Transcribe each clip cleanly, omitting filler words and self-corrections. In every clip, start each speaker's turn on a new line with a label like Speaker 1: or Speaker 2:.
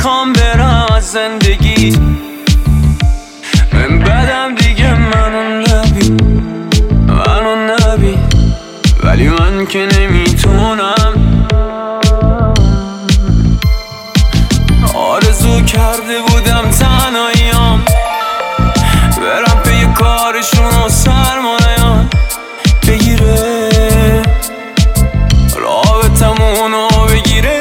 Speaker 1: میخوام برم از زندگی، من بدم دیگه منو نبی، ولی من که نمیتونم. آرزو کرده بودم تنهاییام برم پی کارشون و سرمایه‌ام بگیره، رابطمونو بگیره.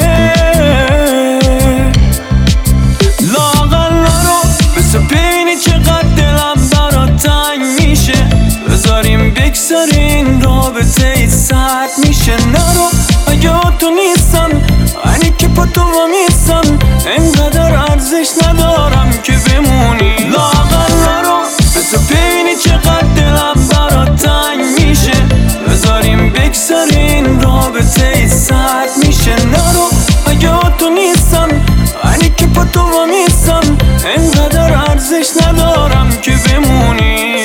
Speaker 1: لااقل نرو بس ببینی چقدر دلم برات تنگ میشه، بذاریم بگذارین رابطه ای سرد میشه. نرو اگه تو نیستن اینی که پا تو میستن، انقدر ارزش ندارم که بمونی. لااقل نرو بس ببینی چقدر دلم برات تنگ میشه، بذاریم بگذارین رابطه ای سرد میشه. نرو اگه تو نیستن اینی که پا تو میستن، انقدر ارزش ندارم که بمونی.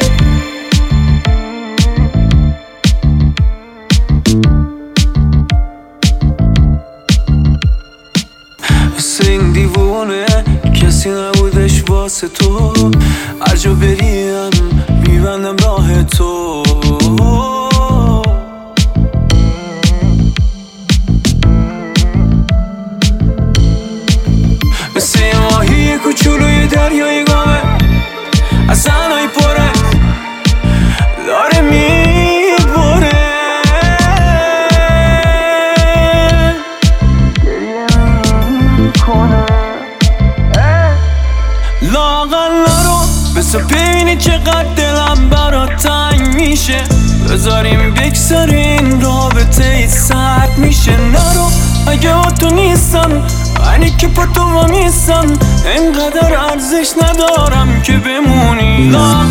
Speaker 1: مثل این دیوونه کسی نبودش واسه تو، هر جا بریم میبندم راه تو. مثل یه ماهی کوچولوی دریای گامه، از زنهای پره داره میبره. لااقل نرو بس ببینی چقدر دلم برات تنگ میشه، بذاریم بگذارین رابطه ای سرد میشه. نرو اگه تو نیستن اینی که پا تو میستن، انقدر ارزش ندارم که بمونی.